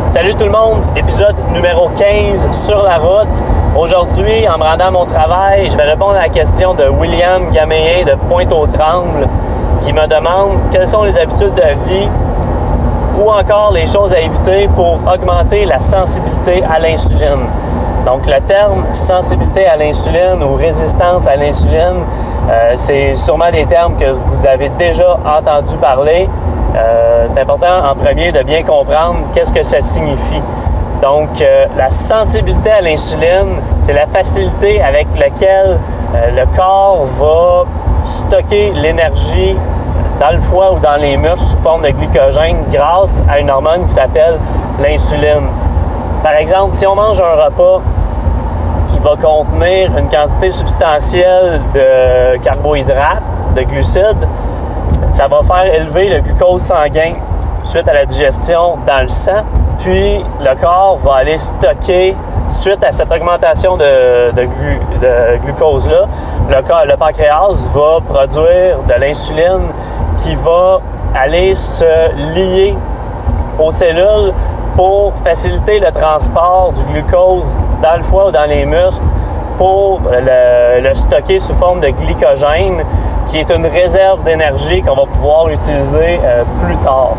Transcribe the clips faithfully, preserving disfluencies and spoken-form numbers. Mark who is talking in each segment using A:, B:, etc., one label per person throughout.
A: Salut tout le monde, épisode numéro quinze sur la route. Aujourd'hui, en me rendant à mon travail, je vais répondre à la question de William Gaméen de Pointe-aux-Trembles qui me demande quelles sont les habitudes de vie ou encore les choses à éviter pour augmenter la sensibilité à l'insuline. Donc le terme sensibilité à l'insuline ou résistance à l'insuline, euh, c'est sûrement des termes que vous avez déjà entendu parler. Euh, c'est important en premier de bien comprendre qu'est-ce que ça signifie. Donc, euh, la sensibilité à l'insuline, c'est la facilité avec laquelle euh, le corps va stocker l'énergie dans le foie ou dans les muscles sous forme de glycogène grâce à une hormone qui s'appelle l'insuline. Par exemple, si on mange un repas qui va contenir une quantité substantielle de carbohydrates, de glucides, ça va faire élever le glucose sanguin suite à la digestion dans le sang. Puis, le corps va aller stocker, suite à cette augmentation de, de, glu, de glucose-là, le, corps, le pancréas va produire de l'insuline qui va aller se lier aux cellules pour faciliter le transport du glucose dans le foie ou dans les muscles pour le, le stocker sous forme de glycogène, qui est une réserve d'énergie qu'on va pouvoir utiliser euh, plus tard.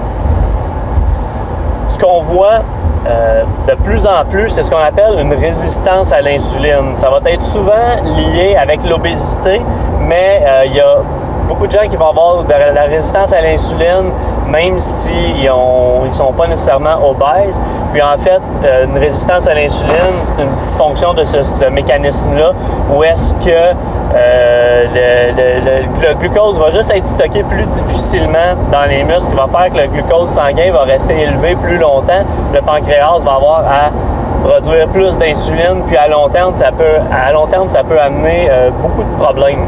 A: Ce qu'on voit euh, de plus en plus, c'est ce qu'on appelle une résistance à l'insuline. Ça va être souvent lié avec l'obésité, mais euh, il y a beaucoup de gens qui vont avoir de la résistance à l'insuline, même s'ils ne sont pas nécessairement obèses. Puis en fait, euh, une résistance à l'insuline, c'est une dysfonction de ce, ce mécanisme-là, où est-ce que euh, le, le, le, le glucose va juste être stocké plus difficilement dans les muscles, ce qui va faire que le glucose sanguin va rester élevé plus longtemps. Le pancréas va avoir à produire plus d'insuline, puis à long terme, ça peut, à long terme, ça peut amener euh, beaucoup de problèmes.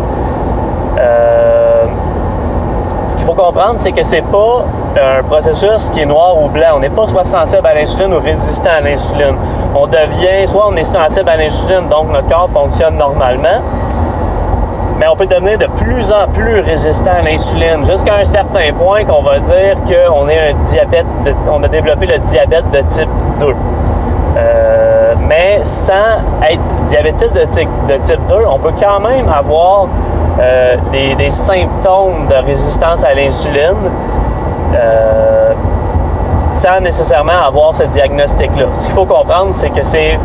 A: Euh, ce qu'il faut comprendre, c'est que c'est pas un processus qui est noir ou blanc. On n'est pas soit sensible à l'insuline ou résistant à l'insuline. On devient, soit on est sensible à l'insuline, donc notre corps fonctionne normalement, mais on peut devenir de plus en plus résistant à l'insuline, jusqu'à un certain point qu'on va dire qu'on est un diabète, de, on a développé le diabète de type deux. Euh, mais sans être diabétique de type, de type deux, on peut quand même avoir euh, des, des symptômes de résistance à l'insuline euh, sans nécessairement avoir ce diagnostic-là. Ce qu'il faut comprendre, c'est que c'est,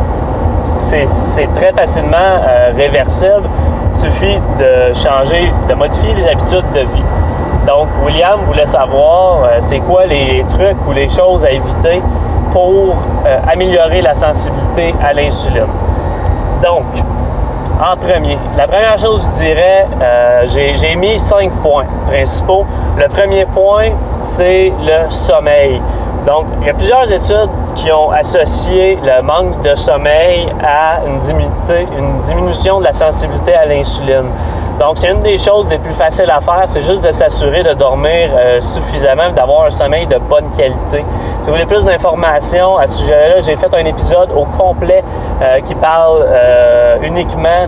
A: c'est, c'est très facilement euh, réversible. Il suffit de changer, de modifier les habitudes de vie. Donc, William voulait savoir euh, c'est quoi les trucs ou les choses à éviter pour euh, améliorer la sensibilité à l'insuline. Donc, en premier, la première chose, je dirais, euh, j'ai, j'ai mis cinq points principaux. Le premier point, c'est le sommeil. Donc, il y a plusieurs études qui ont associé le manque de sommeil à une, une diminution de la sensibilité à l'insuline. Donc, c'est une des choses les plus faciles à faire, c'est juste de s'assurer de dormir euh, suffisamment et d'avoir un sommeil de bonne qualité. Si vous voulez plus d'informations à ce sujet-là, j'ai fait un épisode au complet euh, qui parle euh, uniquement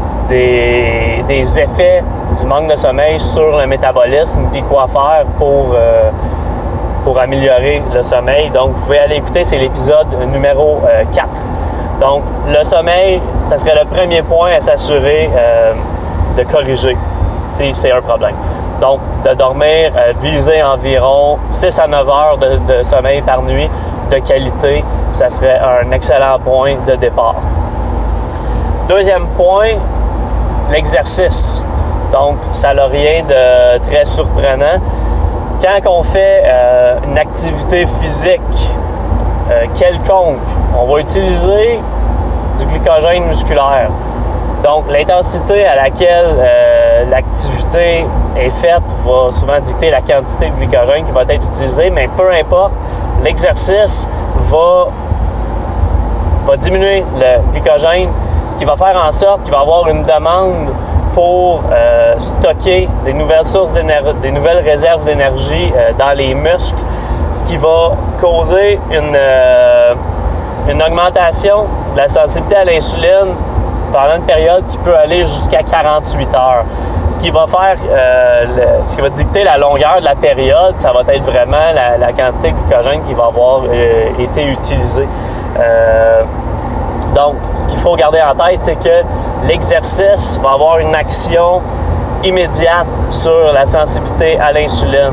A: des, des effets du manque de sommeil sur le métabolisme puis quoi faire pour, euh, pour améliorer le sommeil. Donc, vous pouvez aller écouter, c'est l'épisode numéro euh, quatre. Donc, le sommeil, ça serait le premier point à s'assurer euh, de corriger si c'est un problème. Donc, de dormir, euh, viser environ six à neuf heures de, de sommeil par nuit de qualité, ça serait un excellent point de départ. Deuxième point, l'exercice. Donc, ça n'a rien de très surprenant. Quand on fait euh, une activité physique euh, quelconque, on va utiliser du glycogène musculaire. Donc, l'intensité à laquelle euh, l'activité est faite va souvent dicter la quantité de glycogène qui va être utilisée, mais peu importe, l'exercice va, va diminuer le glycogène, ce qui va faire en sorte qu'il va y avoir une demande pour euh, stocker des nouvelles sources d'énergie, des nouvelles réserves d'énergie euh, dans les muscles, ce qui va causer une, euh, une augmentation de la sensibilité à l'insuline pendant une période qui peut aller jusqu'à quarante-huit heures. ce qui va faire, euh, le, ce qui va dicter la longueur de la période, ça va être vraiment la, la quantité de glycogène qui va avoir euh, été utilisée. Euh, donc, ce qu'il faut garder en tête, c'est que l'exercice va avoir une action immédiate sur la sensibilité à l'insuline.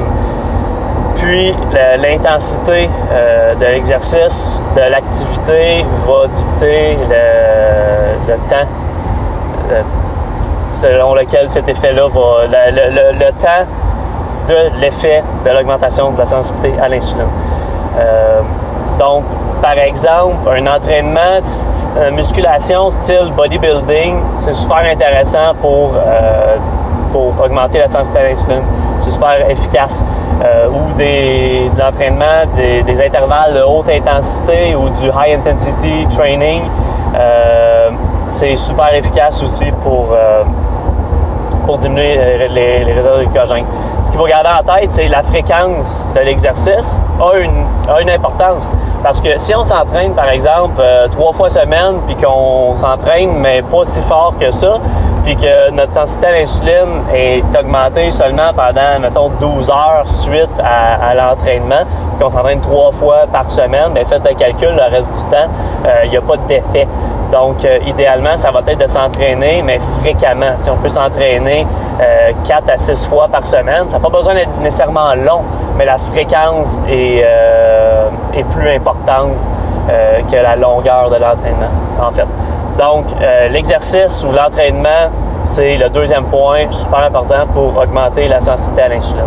A: Puis, l'intensité euh, de l'exercice, de l'activité va dicter le, le temps euh, selon lequel cet effet-là va... Le, le, le temps de l'effet de l'augmentation de la sensibilité à l'insuline. Euh, donc, par exemple, un entraînement de musculation style bodybuilding, c'est super intéressant pour, euh, pour augmenter la sensibilité à l'insuline. C'est super efficace. Euh, ou des, de l'entraînement, des, des intervalles de haute intensité ou du high intensity training, euh, c'est super efficace aussi pour, euh, pour diminuer les, les réserves de glycogène. Ce qu'il faut garder en tête, c'est la fréquence de l'exercice a une, a une importance. Parce que si on s'entraîne, par exemple, euh, trois fois semaine, puis qu'on s'entraîne, mais pas si fort que ça, puis que notre sensibilité à l'insuline est augmentée seulement pendant, mettons, douze heures suite à, à l'entraînement, puis qu'on s'entraîne trois fois par semaine, bien, faites le calcul, le reste du temps, il euh, n'y a pas d'effet. Donc, euh, idéalement, ça va être de s'entraîner, mais fréquemment. Si on peut s'entraîner euh, quatre à six fois par semaine, ça n'a pas besoin d'être nécessairement long, mais la fréquence est, euh, est plus importante euh, que la longueur de l'entraînement, en fait. Donc, euh, l'exercice ou l'entraînement, c'est le deuxième point super important pour augmenter la sensibilité à l'insuline.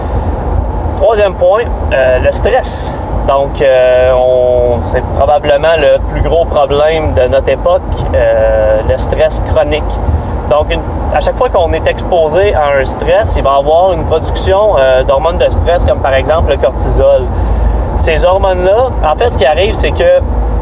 A: Troisième point, euh, le stress. Donc, euh, on, c'est probablement le plus gros problème de notre époque, euh, le stress chronique. Donc, une, à chaque fois qu'on est exposé à un stress, il va y avoir une production euh, d'hormones de stress, comme par exemple le cortisol. Ces hormones-là, en fait, ce qui arrive, c'est que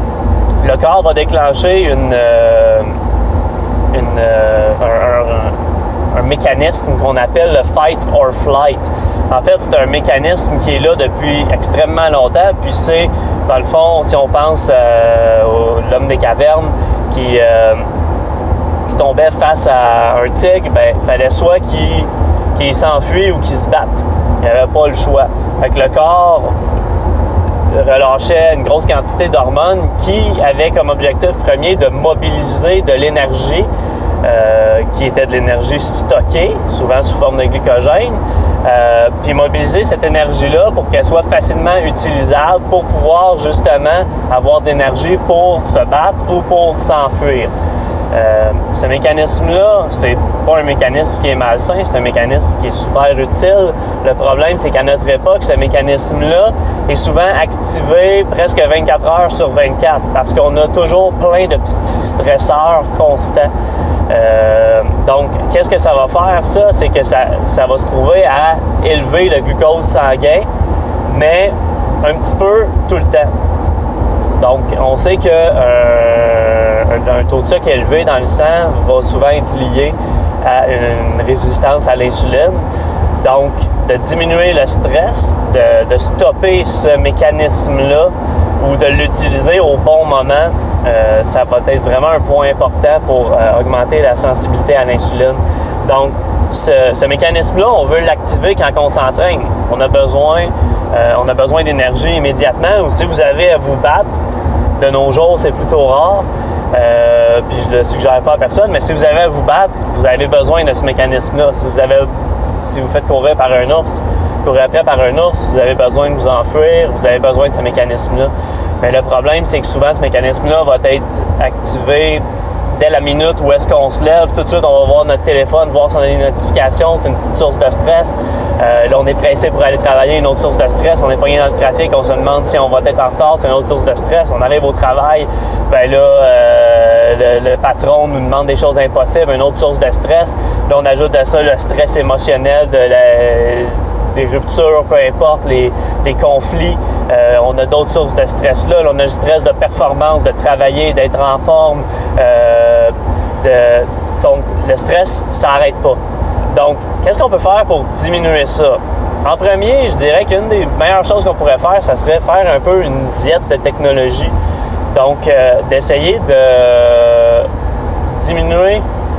A: le corps va déclencher une, euh, une, euh, un, un, un mécanisme qu'on appelle le fight or flight. En fait, c'est un mécanisme qui est là depuis extrêmement longtemps, puis c'est, dans le fond, si on pense euh, à l'homme des cavernes qui, euh, qui tombait face à un tigre, ben, il fallait soit qu'il, qu'il s'enfuit ou qu'il se batte. Il n'y avait pas le choix. Fait que le corps relâchait une grosse quantité d'hormones qui avaient comme objectif premier de mobiliser de l'énergie, euh, qui était de l'énergie stockée, souvent sous forme de glycogène, euh, puis mobiliser cette énergie-là pour qu'elle soit facilement utilisable pour pouvoir justement avoir de l'énergie pour se battre ou pour s'enfuir. Euh, ce mécanisme-là, c'est pas un mécanisme qui est malsain, c'est un mécanisme qui est super utile. Le problème, c'est qu'à notre époque, ce mécanisme-là est souvent activé presque vingt-quatre heures sur vingt-quatre parce qu'on a toujours plein de petits stresseurs constants. Euh, donc, qu'est-ce que ça va faire, ça? C'est que ça, ça va se trouver à élever le glucose sanguin, mais un petit peu tout le temps. Donc, on sait que euh, un, un taux de sucre élevé dans le sang va souvent être lié à une résistance à l'insuline. Donc, de diminuer le stress, de, de stopper ce mécanisme-là ou de l'utiliser au bon moment, euh, ça va être vraiment un point important pour euh, augmenter la sensibilité à l'insuline. Donc, ce, ce mécanisme-là, on veut l'activer quand on s'entraîne. On a besoin, euh, on a besoin d'énergie immédiatement. Ou si vous avez à vous battre, de nos jours, c'est plutôt rare. Euh, puis je ne le suggère pas à personne, mais si vous avez à vous battre, vous avez besoin de ce mécanisme-là. Si vous avez, si vous faites courir par un ours, courir après par un ours, vous avez besoin de vous enfuir, vous avez besoin de ce mécanisme-là. Mais le problème, c'est que souvent, ce mécanisme-là va être activé dès la minute où est-ce qu'on se lève. Tout de suite, on va voir notre téléphone, voir si on a des notifications. C'est une petite source de stress. Euh, là, on est pressé pour aller travailler, une autre source de stress. On est pogné dans le trafic, on se demande si on va être en retard, c'est une autre source de stress. On arrive au travail, ben là, euh, le, le patron nous demande des choses impossibles, une autre source de stress. Là, on ajoute à ça le stress émotionnel de la... des ruptures, peu importe, les, les conflits. Euh, on a d'autres sources de stress-là. Là, on a le stress de performance, de travailler, d'être en forme. Euh, de, donc, le stress, ça n'arrête pas. Donc, qu'est-ce qu'on peut faire pour diminuer ça? En premier, je dirais qu'une des meilleures choses qu'on pourrait faire, ça serait faire un peu une diète de technologie. Donc, euh, d'essayer de diminuer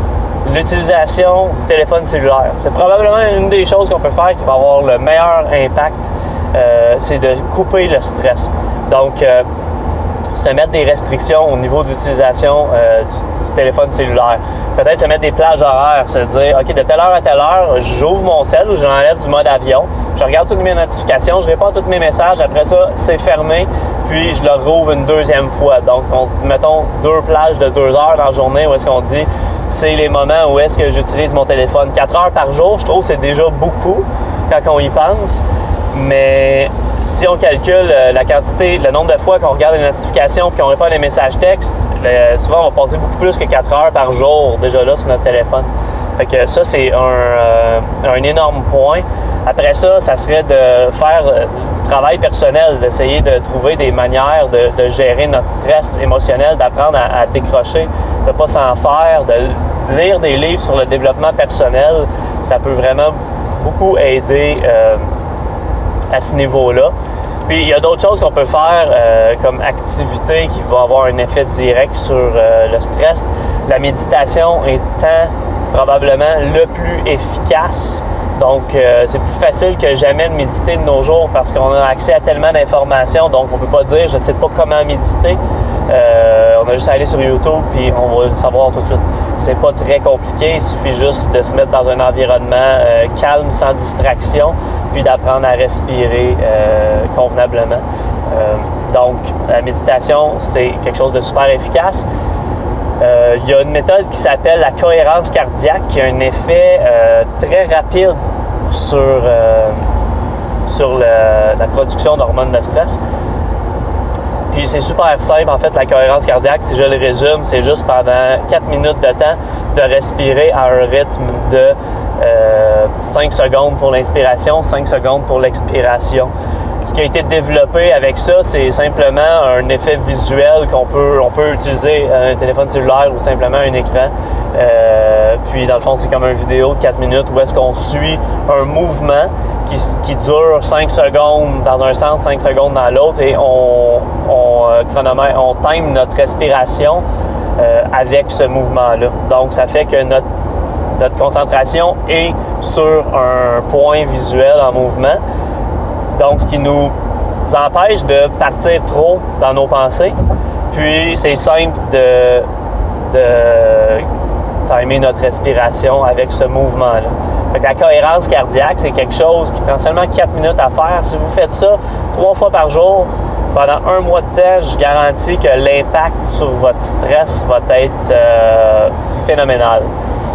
A: l'utilisation du téléphone cellulaire. C'est probablement une des choses qu'on peut faire qui va avoir le meilleur impact, euh, c'est de couper le stress. Donc, euh, se mettre des restrictions au niveau de l'utilisation euh, du, du téléphone cellulaire. Peut-être se mettre des plages horaires, se dire, OK, de telle heure à telle heure, j'ouvre mon cell ou je l'enlève du mode avion, je regarde toutes mes notifications, je réponds à tous mes messages, après ça, c'est fermé, puis je le rouvre une deuxième fois. Donc, on, mettons deux plages de deux heures dans la journée où est-ce qu'on dit, c'est les moments où est-ce que j'utilise mon téléphone. Quatre heures par jour, je trouve que c'est déjà beaucoup quand on y pense, mais si on calcule la quantité, le nombre de fois qu'on regarde les notifications et qu'on répond à des messages textes, souvent on va passer beaucoup plus que quatre heures par jour déjà là sur notre téléphone. Fait que ça, c'est un, euh, un énorme point. Après ça, ça serait de faire du travail personnel, d'essayer de trouver des manières de, de gérer notre stress émotionnel, d'apprendre à, à décrocher, de ne pas s'en faire, de lire des livres sur le développement personnel. Ça peut vraiment beaucoup aider euh, à ce niveau-là. Puis il y a d'autres choses qu'on peut faire euh, comme activité qui vont avoir un effet direct sur euh, le stress. La méditation étant probablement le plus efficace. Donc, euh, c'est plus facile que jamais de méditer de nos jours parce qu'on a accès à tellement d'informations. Donc, on ne peut pas dire « je ne sais pas comment méditer euh, ». On a juste à aller sur YouTube puis on va le savoir tout de suite. C'est pas très compliqué. Il suffit juste de se mettre dans un environnement euh, calme, sans distraction, puis d'apprendre à respirer euh, convenablement. Euh, donc, la méditation, c'est quelque chose de super efficace. Euh, il y a une méthode qui s'appelle la cohérence cardiaque qui a un effet euh, très rapide sur, euh, sur le, la production d'hormones de stress. Puis c'est super simple, en fait, la cohérence cardiaque, si je le résume, c'est juste pendant quatre minutes de temps de respirer à un rythme de euh, cinq secondes pour l'inspiration, cinq secondes pour l'expiration. Ce qui a été développé avec ça, c'est simplement un effet visuel qu'on peut, on peut utiliser un téléphone cellulaire ou simplement un écran. Euh, puis dans le fond, c'est comme une vidéo de quatre minutes où est-ce qu'on suit un mouvement qui, qui dure cinq secondes dans un sens, cinq secondes dans l'autre et on, on euh, chronomètre, on time notre respiration euh, avec ce mouvement-là. Donc, ça fait que notre, notre concentration est sur un point visuel en mouvement. Donc, ce qui nous empêche de partir trop dans nos pensées. Puis, c'est simple de, de timer notre respiration avec ce mouvement-là. Fait que la cohérence cardiaque, c'est quelque chose qui prend seulement quatre minutes à faire. Si vous faites ça trois fois par jour, pendant un mois de temps, je garantis que l'impact sur votre stress va être euh, phénoménal.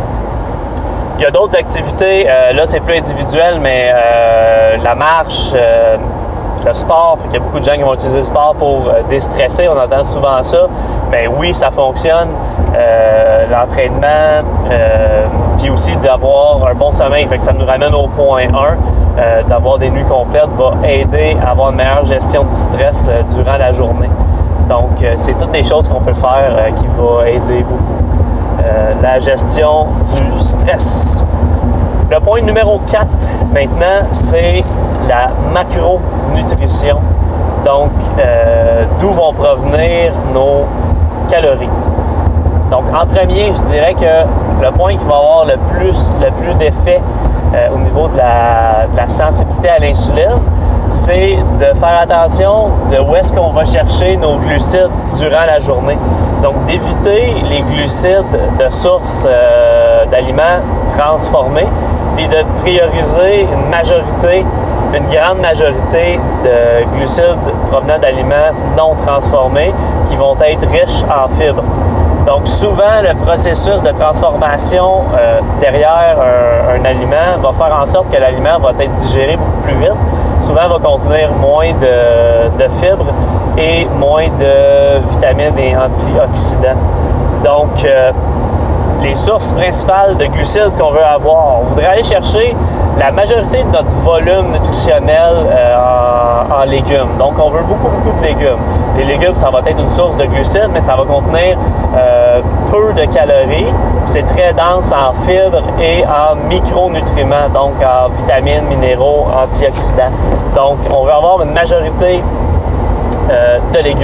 A: Il y a d'autres activités, euh, là c'est plus individuel, mais euh, la marche, euh, le sport, fait qu'il y a beaucoup de gens qui vont utiliser le sport pour euh, déstresser, on entend souvent ça, mais oui, ça fonctionne, euh, l'entraînement, euh, puis aussi d'avoir un bon sommeil, fait que ça nous ramène au point un, euh, d'avoir des nuits complètes va aider à avoir une meilleure gestion du stress euh, durant la journée. Donc, euh, c'est toutes des choses qu'on peut faire euh, qui vont aider beaucoup. Euh, la gestion du stress. Le point numéro quatre, maintenant, c'est la macronutrition. Donc, euh, d'où vont provenir nos calories. Donc, en premier, je dirais que le point qui va avoir le plus, le plus d'effet euh, au niveau de la, de la sensibilité à l'insuline, c'est de faire attention de où est-ce qu'on va chercher nos glucides durant la journée. Donc, d'éviter les glucides de sources euh, d'aliments transformés, puis de prioriser une majorité, une grande majorité de glucides provenant d'aliments non transformés qui vont être riches en fibres. Donc, souvent, le processus de transformation euh, derrière un, un aliment va faire en sorte que l'aliment va être digéré beaucoup plus vite. Souvent, va contenir moins de, de fibres et moins de vitamines et antioxydants. Donc, euh, les sources principales de glucides qu'on veut avoir, on voudrait aller chercher la majorité de notre volume nutritionnel euh, en, en légumes. Donc, on veut beaucoup, beaucoup de légumes. Les légumes, ça va être une source de glucides, mais ça va contenir euh, peu de calories. C'est très dense en fibres et en micronutriments, donc en vitamines, minéraux, antioxydants. Donc, on veut avoir une majorité euh, de légumes.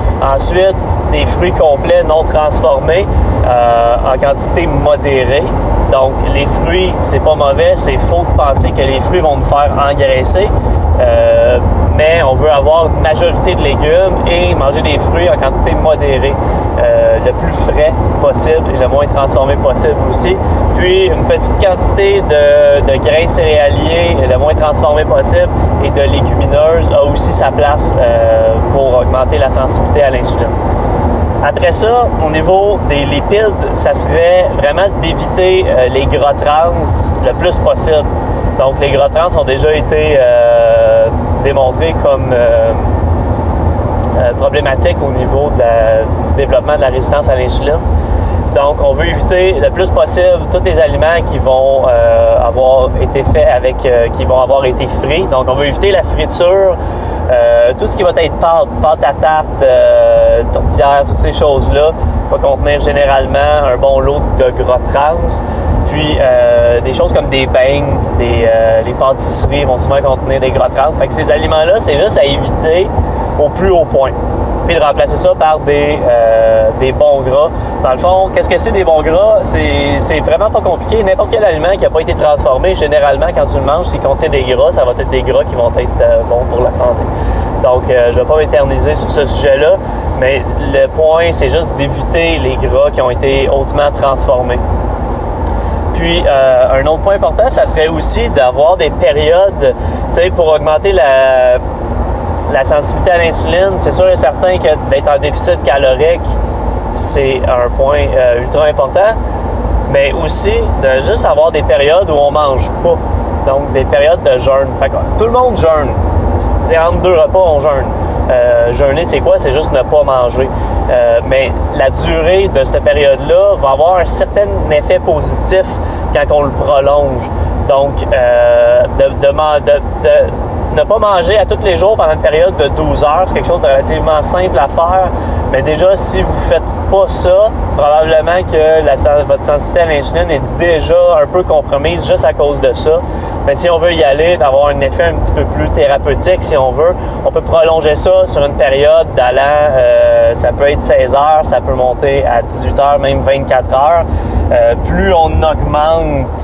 A: Ensuite, des fruits complets non transformés euh, en quantité modérée. Donc, les fruits, c'est pas mauvais, c'est faux de penser que les fruits vont nous faire engraisser. Euh, mais on veut avoir une majorité de légumes et manger des fruits en quantité modérée, euh, le plus frais possible et le moins transformé possible aussi. Puis une petite quantité de, de grains céréaliers le moins transformé possible et de légumineuses a aussi sa place euh, pour augmenter la sensibilité à l'insuline. Après ça, au niveau des lipides, ça serait vraiment d'éviter euh, les gras trans le plus possible. Donc, les gras trans ont déjà été euh, démontrés comme euh, euh, problématiques au niveau de la, du développement de la résistance à l'insuline. Donc, on veut éviter le plus possible tous les aliments qui vont euh, avoir été faits avec, euh, qui vont avoir été frits. Donc, on veut éviter la friture, euh, tout ce qui va être pâte, pâte à tarte, euh, tourtière, toutes ces choses-là va contenir généralement un bon lot de gras trans. Puis, euh, des choses comme des beignes, des, euh, les pâtisseries vont souvent contenir des gras trans. Fait que ces aliments-là, c'est juste à éviter au plus haut point. Puis de remplacer ça par des, euh, des bons gras. Dans le fond, qu'est-ce que c'est des bons gras? C'est, c'est vraiment pas compliqué. N'importe quel aliment qui n'a pas été transformé, généralement, quand tu le manges, s'il contient des gras, ça va être des gras qui vont être euh, bons pour la santé. Donc, euh, je ne vais pas m'éterniser sur ce sujet-là, mais le point, c'est juste d'éviter les gras qui ont été hautement transformés. Puis, euh, un autre point important, ça serait aussi d'avoir des périodes, tu sais, pour augmenter la, la sensibilité à l'insuline. C'est sûr et certain que d'être en déficit calorique, c'est un point euh, ultra important, mais aussi de juste avoir des périodes où on mange pas. Donc, des périodes de jeûne. Fait que tout le monde jeûne. C'est entre deux repas, on jeûne. Euh, jeûner, c'est quoi? C'est juste ne pas manger. Euh, mais la durée de cette période-là va avoir un certain effet positif quand on le prolonge. Donc, euh, de, de, de, de ne pas manger à tous les jours pendant une période de douze heures, c'est quelque chose de relativement simple à faire. Mais déjà, si vous ne faites pas ça, probablement que la, votre sensibilité à l'insuline est déjà un peu compromise juste à cause de ça. Mais si on veut y aller, d'avoir un effet un petit peu plus thérapeutique, si on veut, on peut prolonger ça sur une période d'allant, euh, ça peut être seize heures, ça peut monter à dix-huit heures, même vingt-quatre heures. Euh, plus on augmente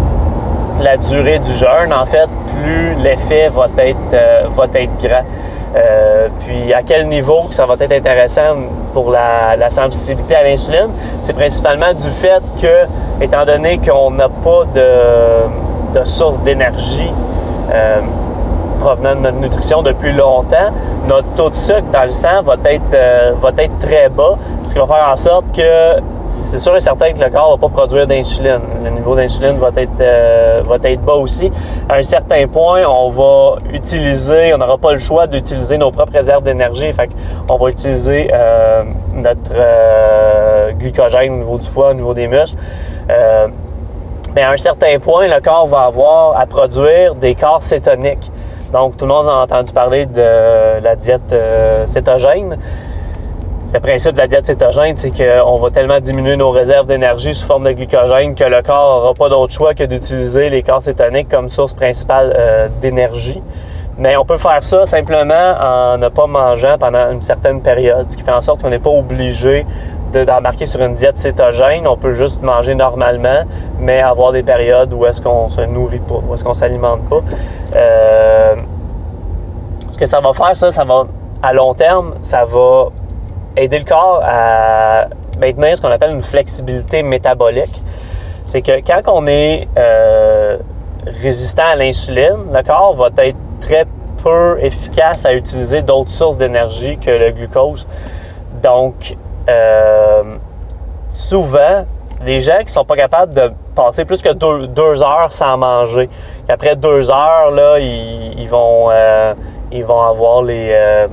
A: la durée du jeûne, en fait, plus l'effet va être, euh, va être grand. Euh, puis à quel niveau que ça va être intéressant pour la, la sensibilité à l'insuline, c'est principalement du fait que, étant donné qu'on n'a pas de, de source d'énergie euh, provenant de notre nutrition depuis longtemps, notre taux de sucre dans le sang va être, euh, va être très bas, ce qui va faire en sorte que c'est sûr et certain que le corps ne va pas produire d'insuline. Le niveau d'insuline va être, euh, va être bas aussi. À un certain point, on va utiliser, on n'aura pas le choix d'utiliser nos propres réserves d'énergie. Fait qu'on va utiliser euh, notre euh, glycogène au niveau du foie, au niveau des muscles. Euh, mais à un certain point, le corps va avoir à produire des corps cétoniques. Donc, tout le monde a entendu parler de la diète euh, cétogène. Le principe de la diète cétogène, c'est qu'on va tellement diminuer nos réserves d'énergie sous forme de glycogène que le corps n'aura pas d'autre choix que d'utiliser les corps cétoniques comme source principale euh, d'énergie. Mais on peut faire ça simplement en ne pas mangeant pendant une certaine période, ce qui fait en sorte qu'on n'est pas obligé d'embarquer sur une diète cétogène. On peut juste manger normalement, mais avoir des périodes où est-ce qu'on se nourrit pas, où est-ce qu'on s'alimente pas. Euh, ce que ça va faire, ça, ça va, à long terme, ça va aider le corps à maintenir ce qu'on appelle une flexibilité métabolique. C'est que quand on est euh, résistant à l'insuline, le corps va être très peu efficace à utiliser d'autres sources d'énergie que le glucose. Donc, euh, souvent, les gens qui sont pas capables de passer plus que deux, deux heures sans manger, après deux heures, là, ils, ils, vont, euh, ils vont avoir les... Euh,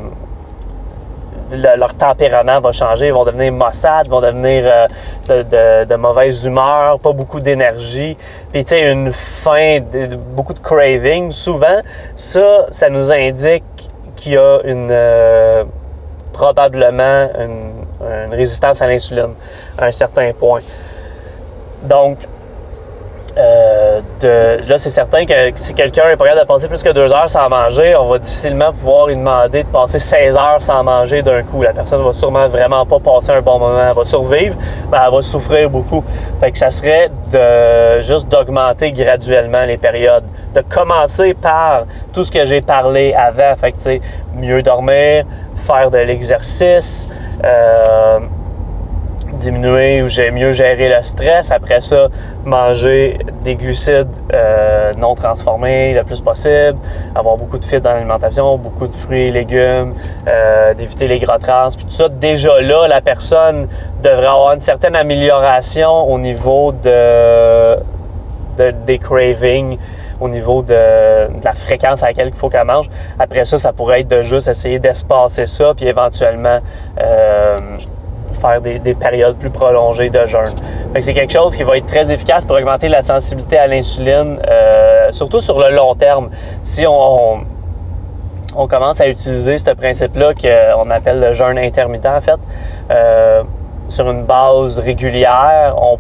A: le, leur tempérament va changer, ils vont devenir maussades, ils vont devenir euh, de, de, de mauvaise humeur, pas beaucoup d'énergie, puis tu sais, une faim, de, beaucoup de craving. Souvent, ça, ça nous indique qu'il y a une... Euh, probablement une, une résistance à l'insuline à un certain point. Donc, euh, de, là, c'est certain que si quelqu'un est pas capable de passer plus que deux heures sans manger, on va difficilement pouvoir lui demander de passer seize heures sans manger d'un coup. La personne va sûrement vraiment pas passer un bon moment. Elle va survivre, mais elle va souffrir beaucoup. Fait que ça serait de juste d'augmenter graduellement les périodes. De commencer par tout ce que j'ai parlé avant. Fait que, tu sais, mieux dormir, faire de l'exercice, euh, diminuer ou mieux gérer le stress. Après ça, manger des glucides euh, non transformés le plus possible, avoir beaucoup de fibres dans l'alimentation, beaucoup de fruits et légumes, euh, d'éviter les gras trans, puis tout ça. Déjà là, la personne devrait avoir une certaine amélioration au niveau de, de des cravings, au niveau de, de la fréquence à laquelle il faut qu'elle mange. Après ça, ça pourrait être de juste essayer d'espacer ça, puis éventuellement euh, faire des, des périodes plus prolongées de jeûne. Fait que c'est quelque chose qui va être très efficace pour augmenter la sensibilité à l'insuline, euh, surtout sur le long terme. Si on, on, on commence à utiliser ce principe-là qu'on appelle le jeûne intermittent, en fait, euh, sur une base régulière, on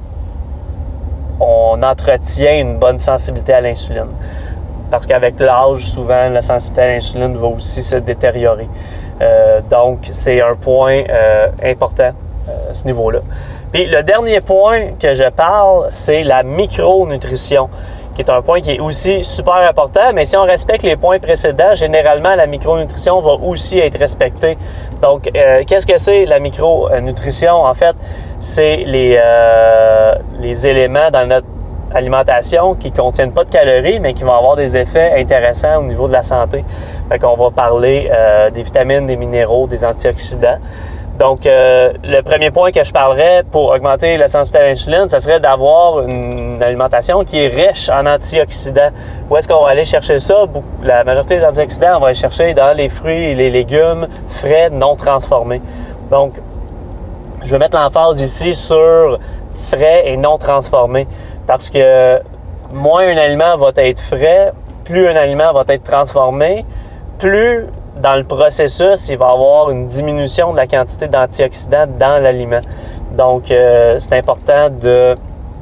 A: on entretient une bonne sensibilité à l'insuline. Parce qu'avec l'âge, souvent, la sensibilité à l'insuline va aussi se détériorer. Euh, donc, c'est un point euh, important euh, à ce niveau-là. Puis, le dernier point que je parle, c'est la micronutrition, qui est un point qui est aussi super important, mais si on respecte les points précédents, généralement, la micronutrition va aussi être respectée. Donc, euh, qu'est-ce que c'est la micronutrition? En fait, c'est les, euh, les éléments dans notre alimentation qui ne contiennent pas de calories, mais qui vont avoir des effets intéressants au niveau de la santé. Fait qu'on va parler euh, des vitamines, des minéraux, des antioxydants. Donc, euh, le premier point que je parlerais pour augmenter la sensibilité à l'insuline, ça serait d'avoir une alimentation qui est riche en antioxydants. Où est-ce qu'on va aller chercher ça? La majorité des antioxydants, on va les chercher dans les fruits et les légumes frais, non transformés. Donc, je vais mettre l'emphase ici sur frais et non transformés. Parce que moins un aliment va être frais, plus un aliment va être transformé, plus dans le processus, il va y avoir une diminution de la quantité d'antioxydants dans l'aliment. Donc, euh, c'est important de,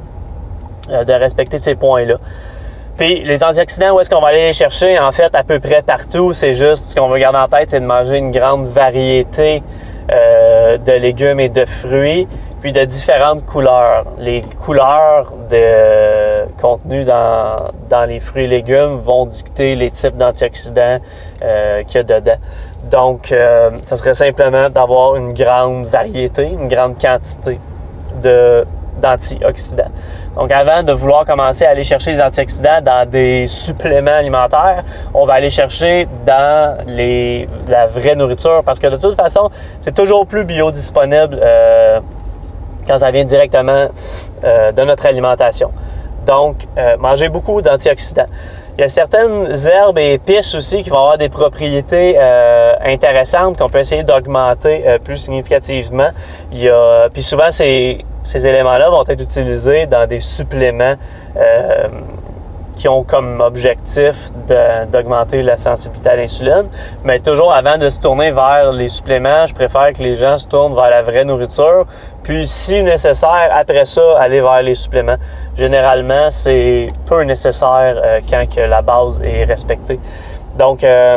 A: euh, de respecter ces points-là. Puis, les antioxydants, où est-ce qu'on va aller les chercher? En fait, à peu près partout. C'est juste, ce qu'on veut garder en tête, c'est de manger une grande variété euh, de légumes et de fruits, puis de différentes couleurs. Les couleurs de contenues dans, dans les fruits et légumes vont dicter les types d'antioxydants euh, qu'il y a dedans. Donc, euh, ça serait simplement d'avoir une grande variété, une grande quantité de, d'antioxydants. Donc, avant de vouloir commencer à aller chercher les antioxydants dans des suppléments alimentaires, on va aller chercher dans les, la vraie nourriture parce que de toute façon, c'est toujours plus biodisponible euh, quand ça vient directement euh, de notre alimentation. Donc, euh, manger beaucoup d'antioxydants. Il y a certaines herbes et épices aussi qui vont avoir des propriétés euh, intéressantes qu'on peut essayer d'augmenter euh, plus significativement. Il y a, puis souvent, ces, ces éléments-là vont être utilisés dans des suppléments euh, qui ont comme objectif de, d'augmenter la sensibilité à l'insuline. Mais toujours avant de se tourner vers les suppléments, je préfère que les gens se tournent vers la vraie nourriture. Puis, si nécessaire, après ça, aller vers les suppléments. Généralement, c'est peu nécessaire euh, quand que la base est respectée. Donc, euh,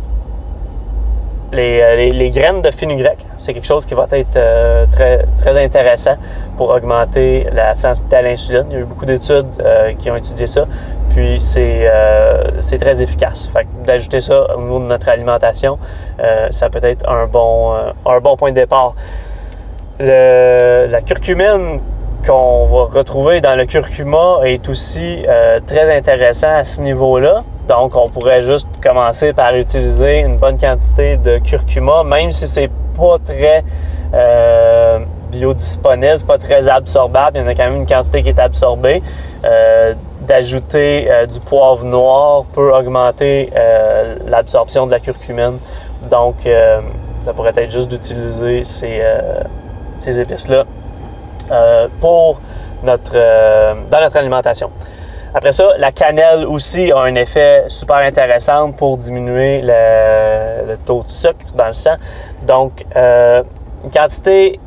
A: les, les, les graines de fenugrec, c'est quelque chose qui va être euh, très, très intéressant pour augmenter la sensibilité à l'insuline. Il y a eu beaucoup d'études euh, qui ont étudié ça. Puis, c'est, euh, c'est très efficace. Fait que d'ajouter ça au niveau de notre alimentation, euh, ça peut être un bon, euh, un bon point de départ. Le, la curcumine qu'on va retrouver dans le curcuma est aussi euh, très intéressant à ce niveau-là. Donc, on pourrait juste commencer par utiliser une bonne quantité de curcuma, même si c'est pas très euh, biodisponible, c'est pas très absorbable. Il y en a quand même une quantité qui est absorbée. Euh, d'ajouter euh, du poivre noir peut augmenter euh, l'absorption de la curcumine. Donc, euh, ça pourrait être juste d'utiliser ces... Euh, ces épices-là euh, pour notre, euh, dans notre alimentation. Après ça, la cannelle aussi a un effet super intéressant pour diminuer le, le taux de sucre dans le sang. Donc, euh, une quantité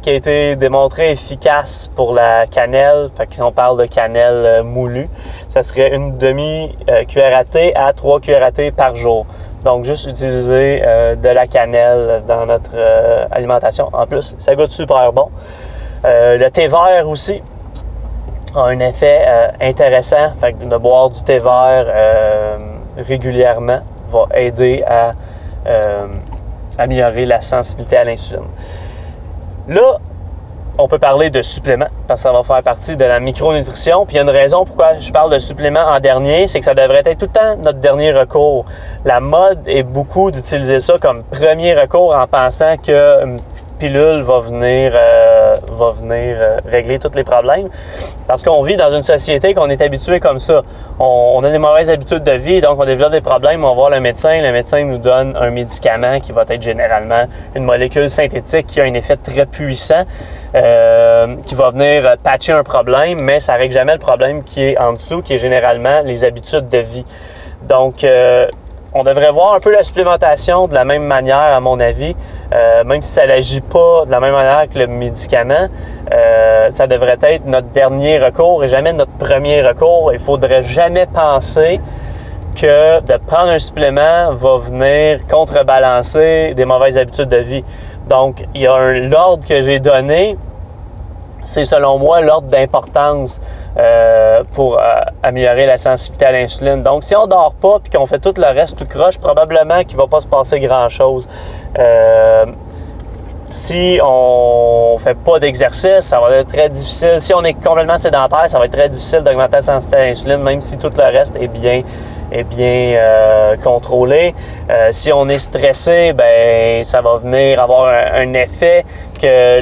A: qui a été démontré efficace pour la cannelle. Fait que si on parle de cannelle euh, moulue, ça serait une demi-cuillère à thé à trois cuillères à thé par jour. Donc, juste utiliser euh, de la cannelle dans notre euh, alimentation. En plus, ça goûte super bon. Euh, le thé vert aussi a un effet euh, intéressant. Fait que de boire du thé vert euh, régulièrement va aider à euh, améliorer la sensibilité à l'insuline. Là, on peut parler de suppléments parce que ça va faire partie de la micronutrition. Puis il y a une raison pourquoi je parle de suppléments en dernier, c'est que ça devrait être tout le temps notre dernier recours. La mode est beaucoup d'utiliser ça comme premier recours en pensant qu'une petite pilule va venir, euh, va venir euh, régler tous les problèmes. Parce qu'on vit dans une société qu'on est habitué comme ça. On, on a des mauvaises habitudes de vie, donc on développe des problèmes, on va voir le médecin. Le médecin nous donne un médicament qui va être généralement une molécule synthétique qui a un effet très puissant. Euh, qui va venir patcher un problème, mais ça ne règle jamais le problème qui est en dessous, qui est généralement les habitudes de vie. Donc, euh, on devrait voir un peu la supplémentation de la même manière, à mon avis, euh, même si ça n'agit pas de la même manière que le médicament, euh, ça devrait être notre dernier recours et jamais notre premier recours. Il ne faudrait jamais penser que de prendre un supplément va venir contrebalancer des mauvaises habitudes de vie. Donc, il y a un l'ordre que j'ai donné, c'est selon moi l'ordre d'importance euh, pour euh, améliorer la sensibilité à l'insuline. Donc, si on ne dort pas et qu'on fait tout le reste tout croche, probablement qu'il ne va pas se passer grand-chose. Euh, si on ne fait pas d'exercice, ça va être très difficile. Si on est complètement sédentaire, ça va être très difficile d'augmenter la sensibilité à l'insuline, même si tout le reste est bien est bien euh, contrôlé. Euh, si on est stressé, ben ça va venir avoir un, un effet que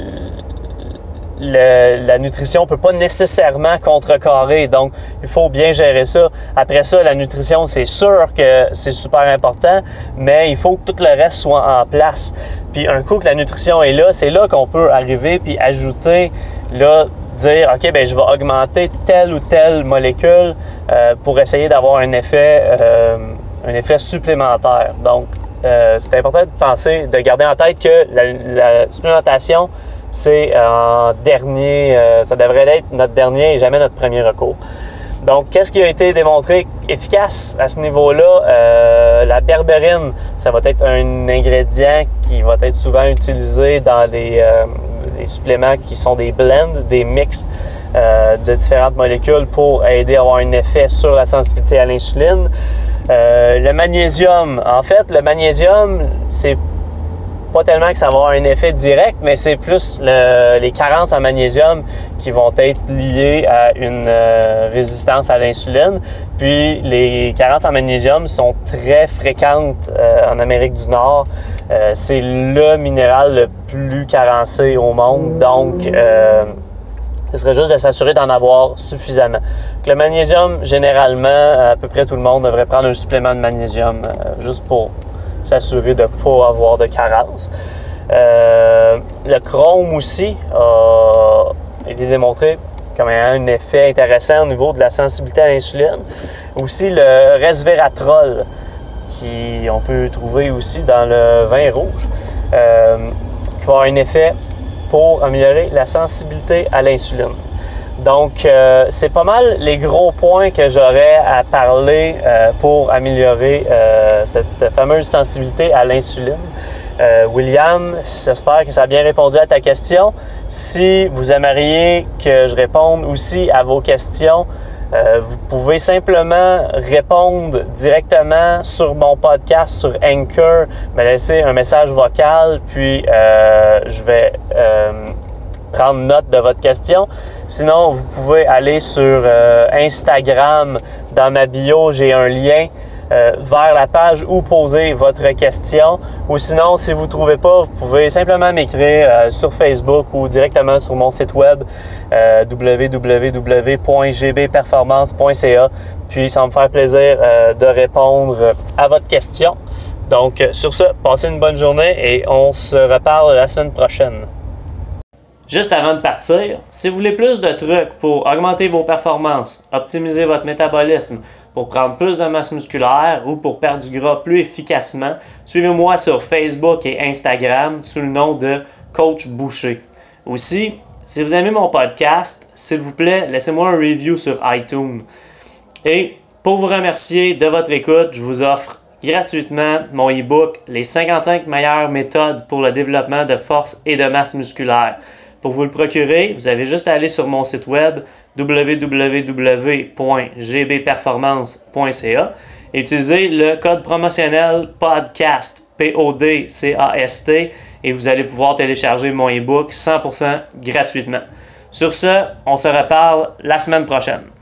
A: le, la nutrition ne peut pas nécessairement contrecarrer. Donc, il faut bien gérer ça. Après ça, la nutrition, c'est sûr que c'est super important, mais il faut que tout le reste soit en place. Puis un coup que la nutrition est là, c'est là qu'on peut arriver puis ajouter, là, dire, OK, bien, je vais augmenter telle ou telle molécule euh, pour essayer d'avoir un effet, euh, un effet supplémentaire. Donc, euh, c'est important de penser, de garder en tête que la, la supplémentation, c'est en dernier, euh, ça devrait être notre dernier et jamais notre premier recours. Donc, qu'est-ce qui a été démontré efficace à ce niveau-là? Euh, la berberine, ça va être un ingrédient qui va être souvent utilisé dans les, euh, les suppléments qui sont des blends, des mix euh, de différentes molécules pour aider à avoir un effet sur la sensibilité à l'insuline. Euh, le magnésium, en fait, le magnésium, c'est pas tellement que ça va avoir un effet direct, mais c'est plus le, les carences en magnésium qui vont être liées à une euh, résistance à l'insuline. Puis les carences en magnésium sont très fréquentes euh, en Amérique du Nord. Euh, c'est le minéral le plus carencé au monde, donc euh, ce serait juste de s'assurer d'en avoir suffisamment. Donc, le magnésium, généralement, à peu près tout le monde devrait prendre un supplément de magnésium euh, juste pour s'assurer de ne pas avoir de carence. Euh, le chrome aussi a été démontré comme ayant un effet intéressant au niveau de la sensibilité à l'insuline. Aussi le resveratrol, qui on peut trouver aussi dans le vin rouge, euh, qui va avoir un effet pour améliorer la sensibilité à l'insuline. Donc, euh, c'est pas mal les gros points que j'aurais à parler euh, pour améliorer euh, cette fameuse sensibilité à l'insuline. Euh, William, j'espère que ça a bien répondu à ta question. Si vous aimeriez que je réponde aussi à vos questions, euh, vous pouvez simplement répondre directement sur mon podcast, sur Anchor, me laisser un message vocal, puis euh, je vais euh, prendre note de votre question. Sinon, vous pouvez aller sur euh, Instagram. Dans ma bio, j'ai un lien euh, vers la page où poser votre question. Ou sinon, si vous ne trouvez pas, vous pouvez simplement m'écrire euh, sur Facebook ou directement sur mon site web euh, w w w point g b performance point c a. Puis, ça va me faire plaisir euh, de répondre à votre question. Donc, sur ce, passez une bonne journée et on se reparle la semaine prochaine. Juste avant de partir, si vous voulez plus de trucs pour augmenter vos performances, optimiser votre métabolisme, pour prendre plus de masse musculaire ou pour perdre du gras plus efficacement, suivez-moi sur Facebook et Instagram sous le nom de Coach Boucher. Aussi, si vous aimez mon podcast, s'il vous plaît, laissez-moi un review sur iTunes. Et pour vous remercier de votre écoute, je vous offre gratuitement mon e-book « Les cinquante-cinq meilleures méthodes pour le développement de force et de masse musculaire ». Pour vous le procurer, vous avez juste à aller sur mon site web w w w point g b performance point c a et utiliser le code promotionnel PODCAST, P O D C A S T, et vous allez pouvoir télécharger mon e-book cent pour cent gratuitement. Sur ce, on se reparle la semaine prochaine.